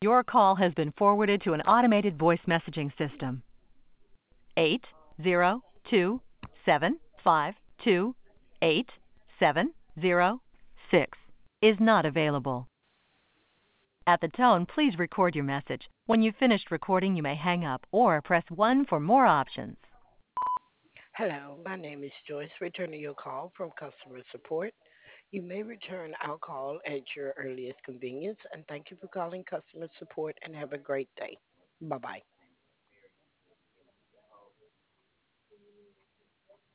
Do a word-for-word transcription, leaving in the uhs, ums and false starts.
Your call has been forwarded to an automated voice messaging system. Eight zero two seven five two eight seven zero six is not available. At the tone, please record your message. When you've finished recording, you may hang up or press one for more options. Hello, my name is Joyce, returning your call from customer support. You may return our call at your earliest convenience, and thank you for calling customer support and have a great day. Bye bye.